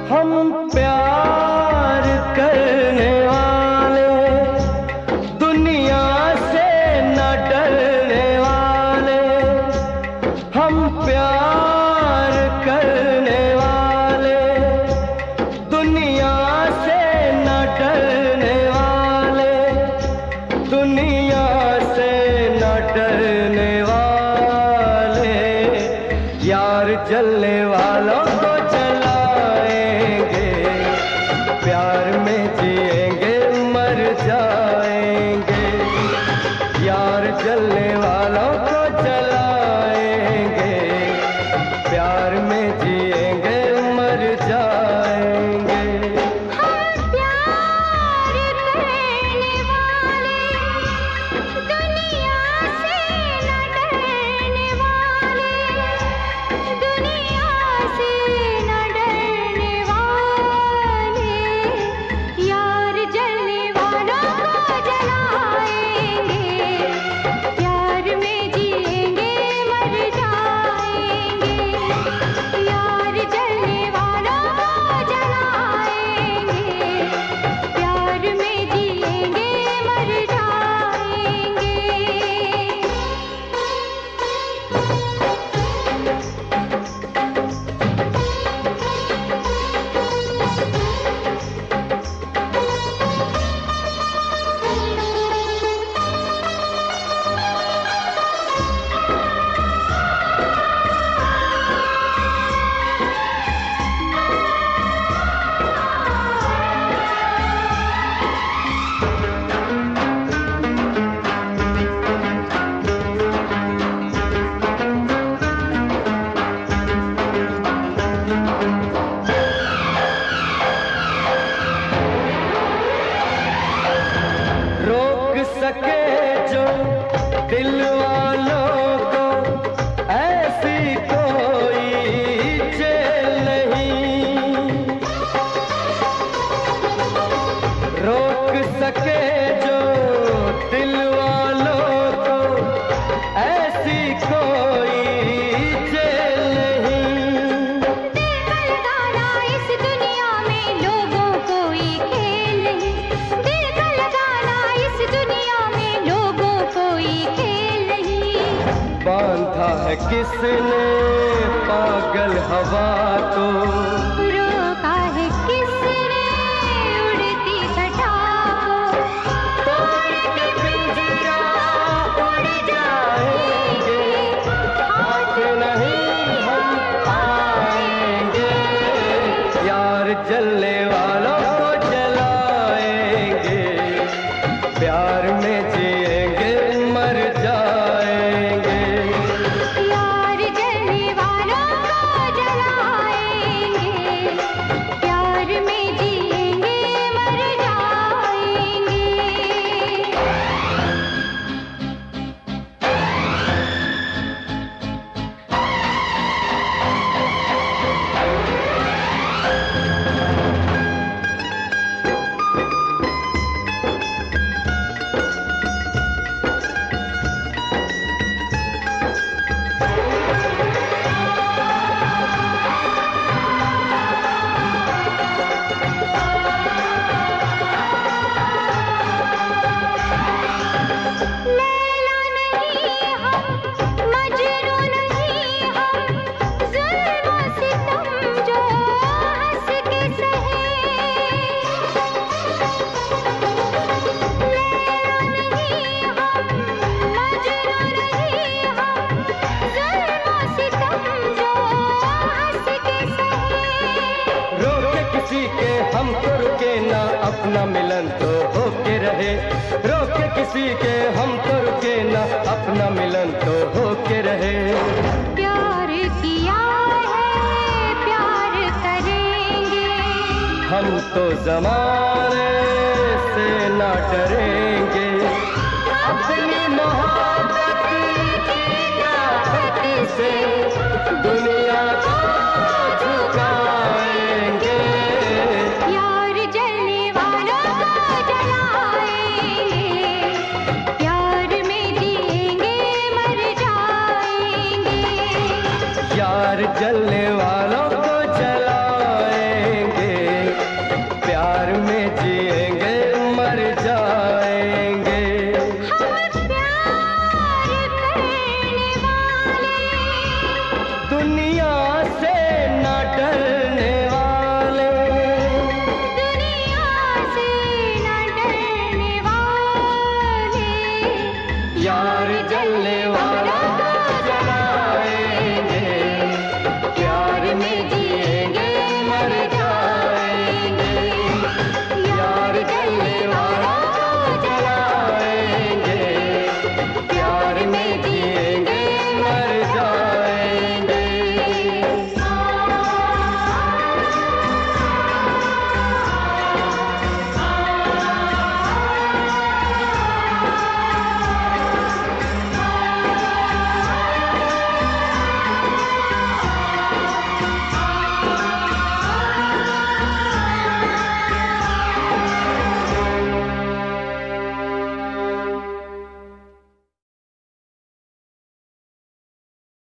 हम प्यार करने वाले, दुनिया से न डरने वाले। हम प्यार करने वाले, दुनिया से न डरने वाले, दुनिया से न डरने वाले। यार जलने वालों को जलाएंगे, प्यार में जिएंगे मर जाएंगे। यार जलने वालों को जलाएंगे, प्यार में जिएंगे मर जाएंगे। हम प्यार करने वाले, दुनिया से न डरने वाले, दुनिया से न डरने वाले। यार जलने वालों को जलाएंगे, प्यार में जिएंगे मर जाएंगे। यार जलने वालों को जलाएंगे, प्यार में जिएंगे मर जाएंगे। रोक सके जो दिल वालों को, ऐसी कोई जेल नहीं। रोक सके जो दिल वालों को, ऐसी कोई जेल नहीं। दिल का लगाना इस दुनिया में लोगों कोई खेल नहीं। दिल का लगाना इस दुनिया में लोगों कोई खेल नहीं। बांधा है किसने पागल हवा को, रोका है किसने उड़ती घटा को। तोड़ के पिंजरा उड़ जाएंगे, हाथ नहीं हम आएंगे। यार जलने वालों को जलाएंगे, प्यार में जिएंगे मर जाएंगे। यार जलने वालों को जलाएंगे, प्यार में जिएंगे मर जाएंगे। लैला नहीं हम, मजनू नहीं हम, ज़ुल्म सितम जो हंस के सहे। लैला नहीं हम, मजनू नहीं हम, ज़ुल्म सितम जो हंस के सहे। रोके किसी के हम तो रुके ना, अपना मिलन तो होके रहे। रोके किसी के हम तो रुके ना, अपना मिलन तो होके रहे। प्यार किया है, प्यार करेंगे। हम तो जमाने से ना डरे